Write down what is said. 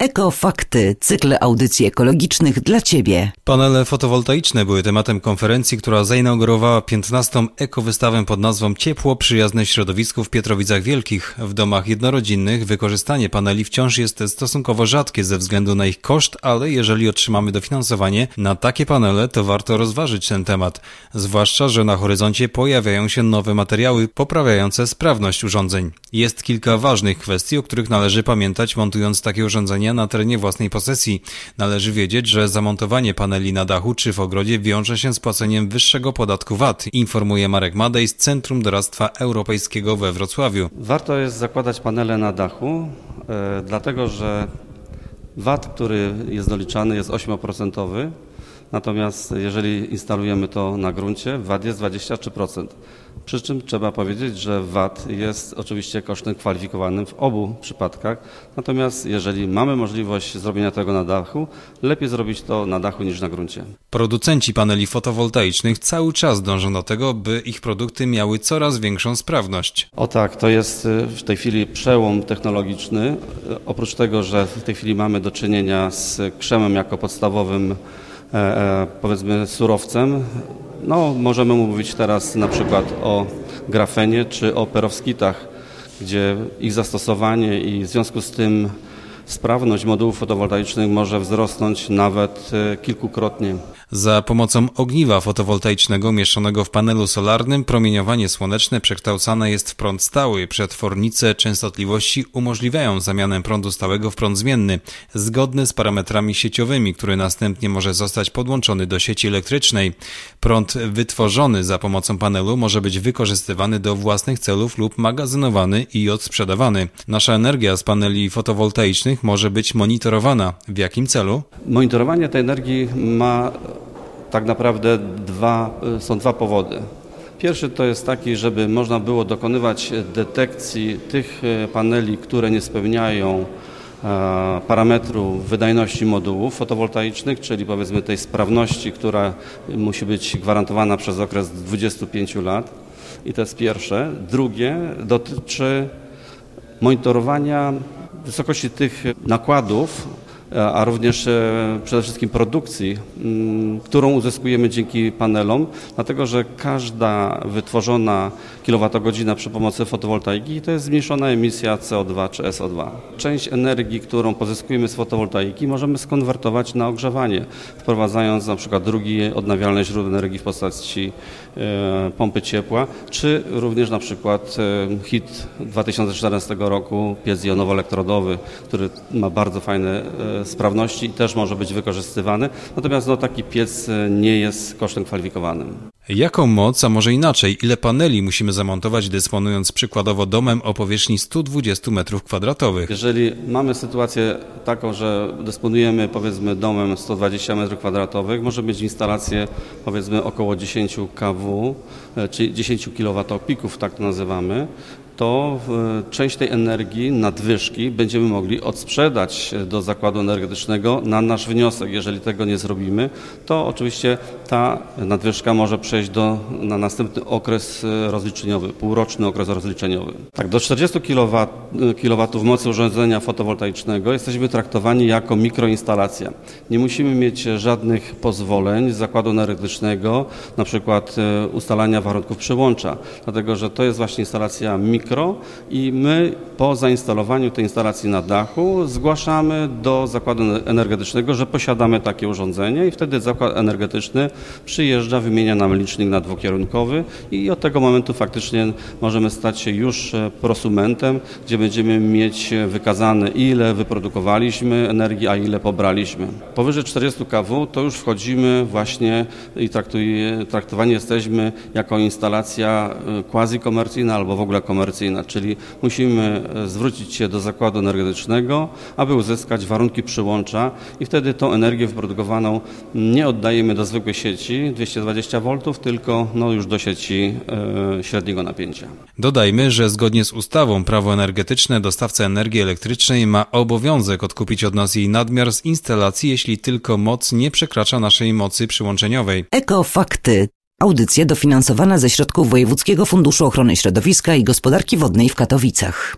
Ekofakty, cykl audycji ekologicznych dla Ciebie. Panele fotowoltaiczne były tematem konferencji, która zainaugurowała 15. ekowystawę pod nazwą Ciepło przyjazne środowisku w Pietrowicach Wielkich. W domach jednorodzinnych wykorzystanie paneli wciąż jest stosunkowo rzadkie ze względu na ich koszt, ale jeżeli otrzymamy dofinansowanie na takie panele, to warto rozważyć ten temat. Zwłaszcza, że na horyzoncie pojawiają się nowe materiały poprawiające sprawność urządzeń. Jest kilka ważnych kwestii, o których należy pamiętać, montując takie urządzenia na terenie własnej posesji. Należy wiedzieć, że zamontowanie paneli na dachu czy w ogrodzie wiąże się z płaceniem wyższego podatku VAT, informuje Marek Madej z Centrum Doradztwa Europejskiego we Wrocławiu. Warto jest zakładać panele na dachu, dlatego że VAT, który jest doliczany, jest 8%, natomiast jeżeli instalujemy to na gruncie, VAT jest 23%. Przy czym trzeba powiedzieć, że VAT jest oczywiście kosztem kwalifikowanym w obu przypadkach, natomiast jeżeli mamy możliwość zrobienia tego na dachu, lepiej zrobić to na dachu niż na gruncie. Producenci paneli fotowoltaicznych cały czas dążą do tego, by ich produkty miały coraz większą sprawność. O tak, to jest w tej chwili przełom technologiczny. Oprócz tego, że w tej chwili mamy do czynienia z krzemem jako podstawowym powiedzmy surowcem, możemy mówić teraz na przykład o grafenie czy o perowskitach, gdzie ich zastosowanie i w związku z tym sprawność modułów fotowoltaicznych może wzrosnąć nawet kilkukrotnie. Za pomocą ogniwa fotowoltaicznego umieszczonego w panelu solarnym promieniowanie słoneczne przekształcane jest w prąd stały. Przetwornice częstotliwości umożliwiają zamianę prądu stałego w prąd zmienny, zgodny z parametrami sieciowymi, który następnie może zostać podłączony do sieci elektrycznej. Prąd wytworzony za pomocą panelu może być wykorzystywany do własnych celów lub magazynowany i odsprzedawany. Nasza energia z paneli fotowoltaicznych może być monitorowana. W jakim celu? Monitorowanie tej energii ma tak naprawdę są dwa powody. Pierwszy to jest taki, żeby można było dokonywać detekcji tych paneli, które nie spełniają parametru wydajności modułów fotowoltaicznych, czyli powiedzmy tej sprawności, która musi być gwarantowana przez okres 25 lat. I to jest pierwsze. Drugie dotyczy monitorowania wysokości tych nakładów, a również przede wszystkim produkcji, którą uzyskujemy dzięki panelom, dlatego że każda wytworzona kilowatogodzina przy pomocy fotowoltaiki to jest zmniejszona emisja CO2 czy SO2. Część energii, którą pozyskujemy z fotowoltaiki, możemy skonwertować na ogrzewanie, wprowadzając na przykład drugie odnawialne źródło energii w postaci pompy ciepła, czy również na przykład hit 2014 roku, piec jonowo-elektrodowy, który ma bardzo fajne sprawności i też może być wykorzystywany, natomiast taki piec nie jest kosztem kwalifikowanym. Jaką moc, a może inaczej, ile paneli musimy zamontować, dysponując przykładowo domem o powierzchni 120 m2? Jeżeli mamy sytuację taką, że dysponujemy powiedzmy domem 120 m2, może mieć instalację powiedzmy około 10 kW, czyli 10 kWp, tak to nazywamy, to część tej energii, nadwyżki będziemy mogli odsprzedać do zakładu energetycznego na nasz wniosek. Jeżeli tego nie zrobimy, to oczywiście ta nadwyżka może przejść na następny okres rozliczeniowy, półroczny okres rozliczeniowy. Tak, do 40 kW mocy urządzenia fotowoltaicznego jesteśmy traktowani jako mikroinstalacja. Nie musimy mieć żadnych pozwoleń z zakładu energetycznego, na przykład ustalania warunków przyłącza, dlatego że to jest właśnie instalacja mikro i my po zainstalowaniu tej instalacji na dachu zgłaszamy do zakładu energetycznego, że posiadamy takie urządzenie i wtedy zakład energetyczny przyjeżdża, wymienia nam licznik na dwukierunkowy i od tego momentu faktycznie możemy stać się już prosumentem, gdzie będziemy mieć wykazane, ile wyprodukowaliśmy energii, a ile pobraliśmy. Powyżej 40 kW to już wchodzimy właśnie i traktowani jesteśmy jako instalacja quasi-komercyjna albo w ogóle komercyjna. Czyli musimy zwrócić się do zakładu energetycznego, aby uzyskać warunki przyłącza i wtedy tą energię wyprodukowaną nie oddajemy do zwykłej sieci 220 V, tylko już do sieci średniego napięcia. Dodajmy, że zgodnie z ustawą Prawo energetyczne dostawca energii elektrycznej ma obowiązek odkupić od nas jej nadmiar z instalacji, jeśli tylko moc nie przekracza naszej mocy przyłączeniowej. Ekofakty. Audycja dofinansowana ze środków Wojewódzkiego Funduszu Ochrony Środowiska i Gospodarki Wodnej w Katowicach.